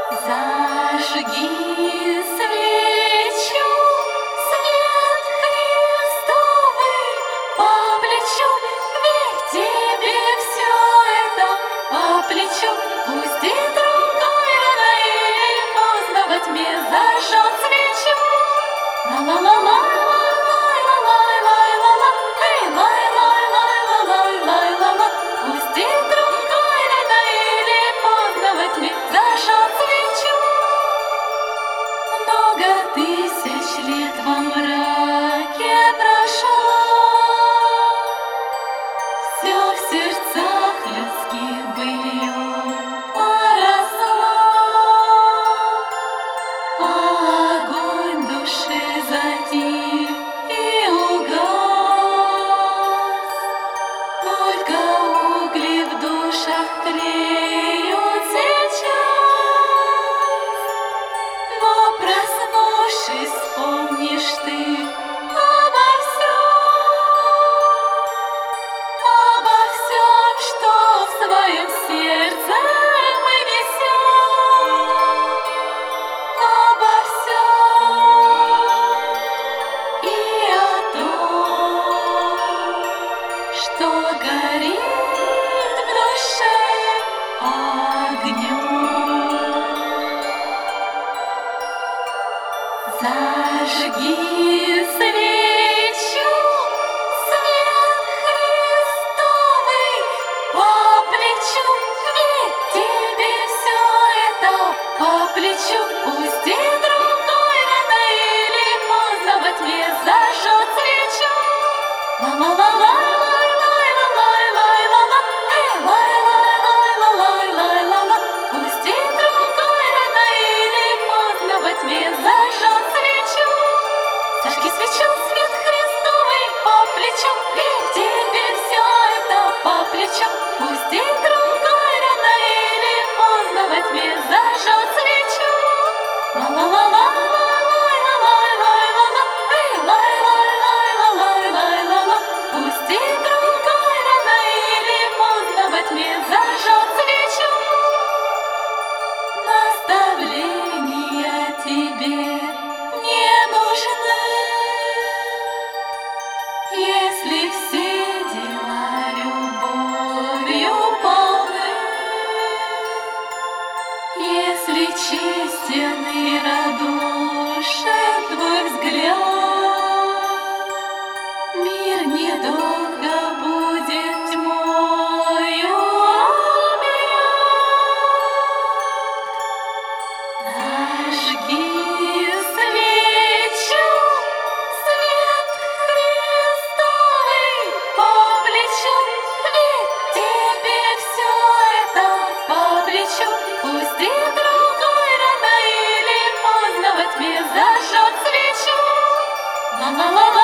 Зажги свечу, свет Христовый по плечу, ведь тебе все это по плечу. Пусть и другой рано или поздно во тьме зажжет свечу. Ла-ла-ла-ла. Тысяч лет во мраке прошло, все в сердцах людских быльем поросло, огонь души затих и угас, только угли в душах тлеют сейчас, но проснувшись, вспомнишь ты обо всем, что в своем сердце мы несем, обо всем и о том, что горит в душе огнем. Зажги свечу, свет Христовый по плечу, ведь тебе все это по плечу. Пусть и другой рано или поздно во тьме зажжет свечу. Ла-ла-ла-ла. Зажги свечу, свет Христовый по плечу, ведь тебе все это по плечу. Пусть и другой рано или поздно во тьме зажжет свечу. Ла-ла-ла-ла. Пусть и другой рано или поздно во тьме зажжет свечу. Наставления тебе не нужны, если все дела любовью полны, если честен и радушен твой взгляд, мир недолго будет тьмою объят. Зажги свечу, свет Христовый по плечу, ведь тебе все это по плечу. Пусть и другой рано или поздно во тьме зажжет свечу. Ла-ла-ла.